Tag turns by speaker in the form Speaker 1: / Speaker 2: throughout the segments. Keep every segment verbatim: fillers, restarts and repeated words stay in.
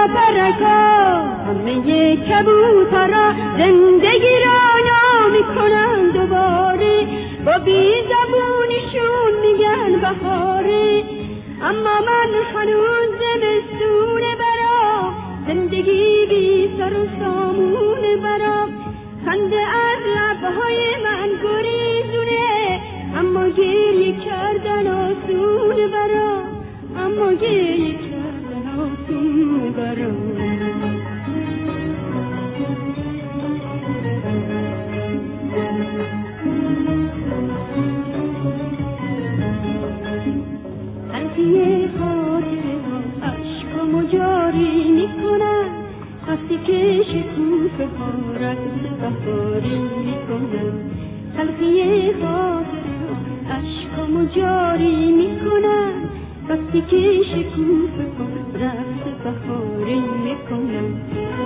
Speaker 1: شاپرکا همه کبوترا زندگی را نامی کنن دوباره، با بی زبونشون میگن بهاره. اما من هنوز زمستونه برام، زندگی بی سر و سامونه برام. خنده از لبهای من گریزونه، اما گریه کردن آسونه برام، اما گریه کردن آسونه برام. تلخی خاطره ها عشقمو جاری میکنن، وقتی که شکوفه ها رقص بهاری میکنن. تلخی خاطره ها عشقمو جاری میکنن، وقتی که شکوفه ها رقص بهاری میکنن.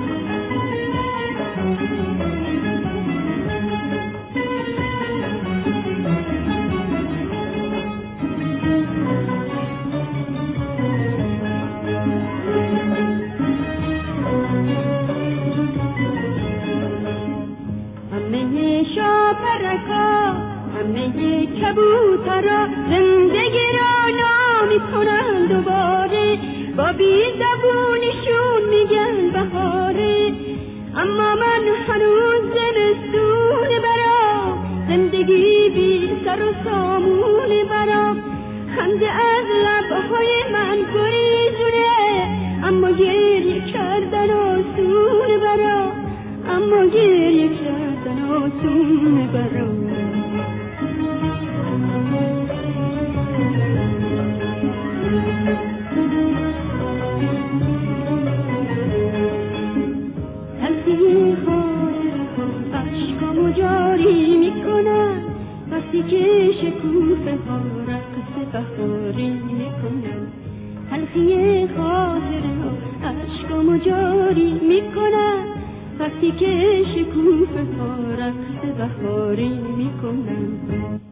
Speaker 1: شاپرکا همه کبوترا زندگی را نامی کنن دوباره، با بی زبونشون میگن بهاره. اما من هنوز زمستونه برام، زندگی بی سر و سامونه برام. خنده از لبهای من گریزونه، اما گریه کردن آسونه برام، اما گریه کردن آسونه برام. تلخی خاطره ها عشقمو جاری میکنن، وقتی که شکوفه ها رقص بهاری میکنن. تلخی خاطره ها عشقمو جاری میکنن، وقتی که شکوفه ها رقص بهاری میکنن.